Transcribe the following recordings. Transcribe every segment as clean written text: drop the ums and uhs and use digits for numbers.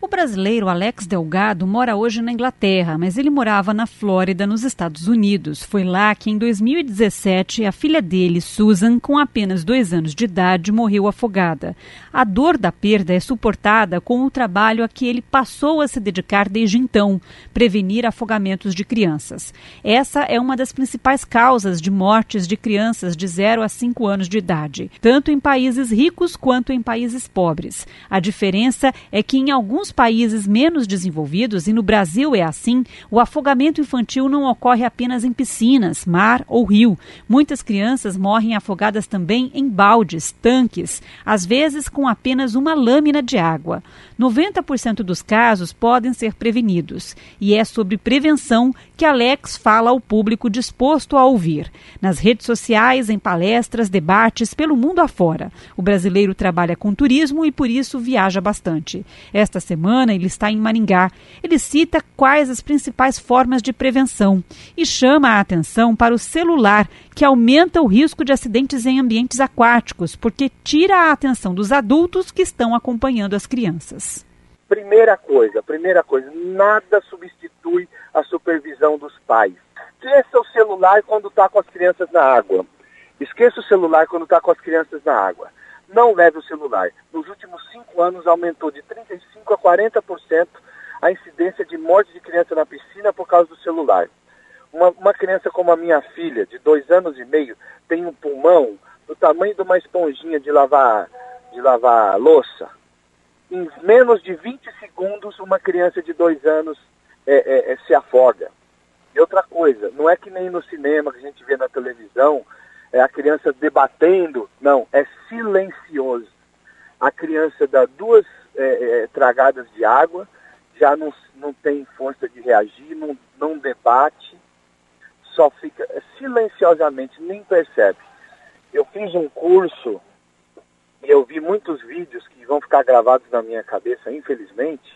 O brasileiro Alex Delgado mora hoje na Inglaterra, mas ele morava na Flórida, nos Estados Unidos. Foi lá que, em 2017, a filha dele, Susan, com apenas 2 anos de idade, morreu afogada. A dor da perda é suportada com o trabalho a que ele passou a se dedicar desde então, prevenir afogamentos de crianças. Essa é uma das principais causas de mortes de crianças de 0 a 5 anos de idade, tanto em países ricos quanto em países pobres. A diferença é que em alguns países menos desenvolvidos, e no Brasil é assim, o afogamento infantil não ocorre apenas em piscinas, mar ou rio. Muitas crianças morrem afogadas também em baldes, tanques, às vezes com apenas uma lâmina de água. 90% dos casos podem ser prevenidos. E é sobre prevenção que Alex fala ao público disposto a ouvir. Nas redes sociais, em palestras, debates pelo mundo afora. O brasileiro trabalha com turismo e por isso viaja bastante. Esta semana ele está em Maringá. Ele cita quais as principais formas de prevenção e chama a atenção para o celular, que aumenta o risco de acidentes em ambientes aquáticos, porque tira a atenção dos adultos que estão acompanhando as crianças. Primeira coisa, nada substitui a supervisão dos pais. Esqueça o celular quando está com as crianças na água. Esqueça o celular quando está com as crianças na água. Não leve o celular. Nos últimos 5 anos aumentou de 35% a 40% a incidência de morte de criança na piscina por causa do celular. Uma criança como a minha filha, de 2 anos e meio, tem um pulmão do tamanho de uma esponjinha de lavar louça. Em menos de 20 segundos, uma criança de 2 anos se afoga. E outra coisa, não é que nem no cinema que a gente vê na televisão, a criança debatendo, não, é silencioso. A criança dá 2 tragadas de água, já não tem força de reagir, não debate, só fica silenciosamente, nem percebe. Eu fiz um curso e eu vi muitos vídeos que vão ficar gravados na minha cabeça, infelizmente,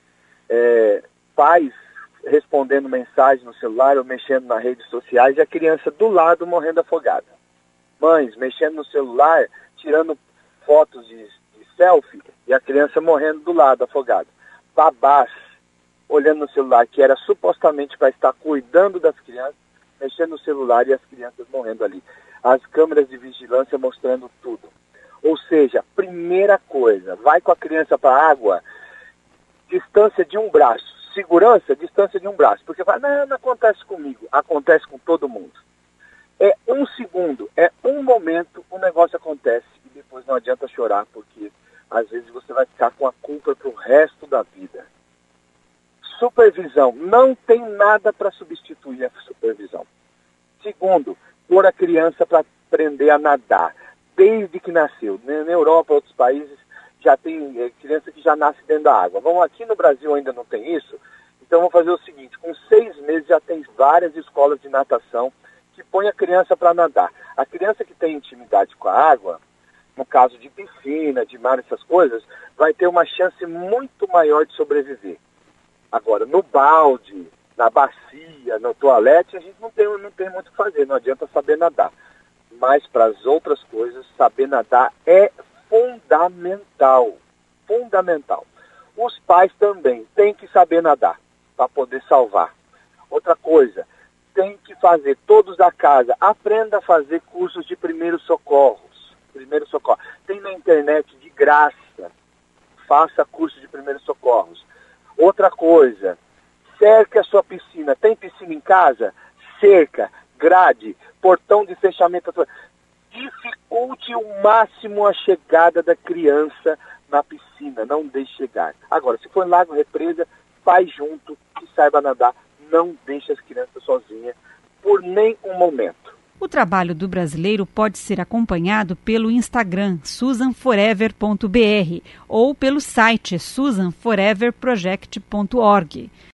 pais respondendo mensagem no celular ou mexendo nas redes sociais e a criança do lado morrendo afogada. Mães mexendo no celular, tirando fotos de selfie e a criança morrendo do lado, afogada. Babás olhando no celular, que era supostamente para estar cuidando das crianças, mexendo no celular e as crianças morrendo ali. As câmeras de vigilância mostrando tudo. Ou seja, primeira coisa, vai com a criança para a água, distância de um braço. Segurança, distância de um braço. Porque não acontece comigo, acontece com todo mundo. É 1 segundo, é 1 momento, o negócio acontece e depois não adianta chorar, porque às vezes você vai ficar com a culpa pro resto da vida. Supervisão, não tem nada para substituir a supervisão. Segundo, pôr a criança para aprender a nadar, desde que nasceu. Na Europa, outros países, já tem criança que já nasce dentro da água. Aqui no Brasil ainda não tem isso, então vamos fazer o seguinte, com 6 meses já tem várias escolas de natação que põe a criança para nadar. A criança que tem intimidade com a água, no caso de piscina, de mar, essas coisas, vai ter uma chance muito maior de sobreviver. Agora, no balde, na bacia, no toalete, a gente não tem muito o que fazer, não adianta saber nadar. Mas para as outras coisas, saber nadar é fundamental. Fundamental. Os pais também têm que saber nadar para poder salvar. Outra coisa, tem que fazer, todos da casa, aprenda a fazer cursos de primeiros socorros. Tem na internet de graça, faça curso de primeiros socorros. Outra coisa, cerque a sua piscina. Tem piscina em casa? Cerca, grade, portão de fechamento. Dificulte o máximo a chegada da criança na piscina, não deixe chegar. Agora, se for lago, represa, faz junto, que saiba nadar. Não deixe as crianças sozinhas por nem um momento. O trabalho do brasileiro pode ser acompanhado pelo Instagram susanforever.br ou pelo site susanforeverproject.org.